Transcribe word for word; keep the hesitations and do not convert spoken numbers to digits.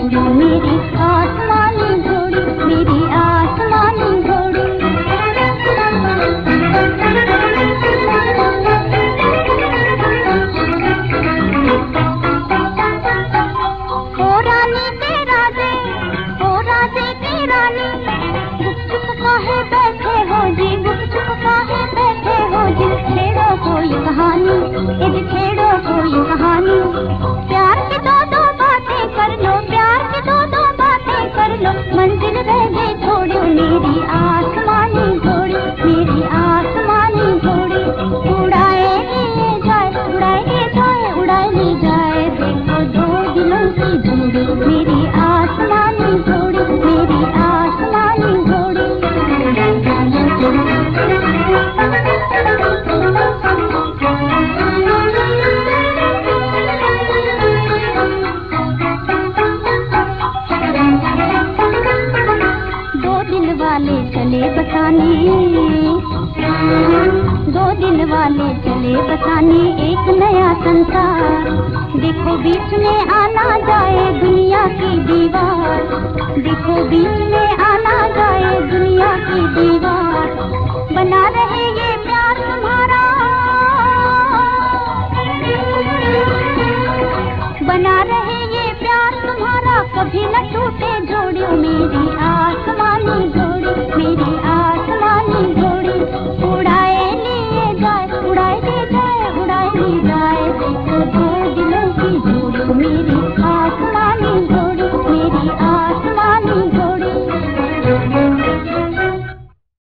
घोड़ी मेरी आसमानी घोड़ी, मेरी आसमानी घोड़ी। ओ रानी के राजे, ओ राजे की रानी, गुपचुप काहे बैठे हो जी, गुपचुप काहे बैठे हो जी। छेड़ो कोई कहानी, यदि छेड़ो कोई कहानी, प्यार की दो दो बातें कर लो, प्यार की दो दो बातें कर लो। मंजिल रह गई थोड़ी मेरी आसमानी घोड़ी, मेरी आसमानी घोड़ी। उड़ाए ले जाए, उड़ाए ले जाए, उड़ाए ले जाए, देखो दो दिलों की जोड़ी, मेरी आसमानी घोड़ी, मेरी आसमानी घोड़ी। दो दिल वाले चले बसाने, दो दिल वाले चले बसाने एक नया संसार। देखो बीच में आना जाए